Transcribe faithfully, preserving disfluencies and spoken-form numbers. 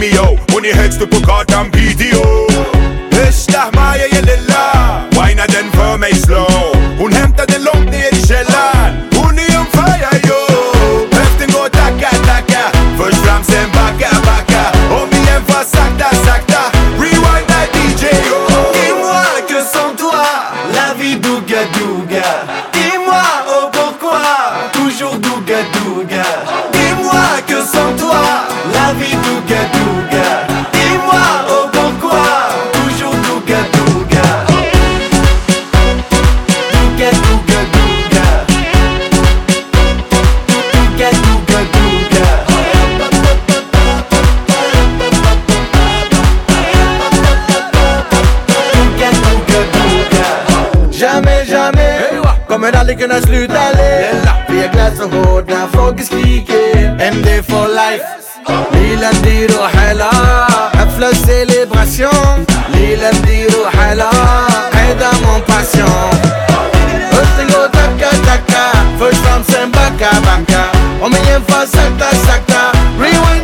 Mio und ihr hältst du Pokal am Video. Ich dach mal ja lilla, weiner den für mich slow und hemmt er den Lump nie die Schellern und nie um Feier yo. Heft den go taka taka, frisch Flams im Backa Backa und mir einfach sagt da sagt da, rewind that D J yo. Dis-moi que sans toi, la vie douga douga. Dis-moi oh pourquoi, toujours douga douga. Dis-moi que sans toi, la vie douga douga. Dis-moi oh pourquoi, toujours douga douga. Douga douga douga. Douga douga douga. Douga douga douga. Jamais, jamais kommer aldrig kunna sluta le. Vi har glatt så hårt när folk skriker M D for life. Lila blir och hela حفلة célébration. Lila blir och hela هيدا mon passion. Rösten går tacka tacka. Först fram sen backa backa. Om igen fast sakta sakta. Rewind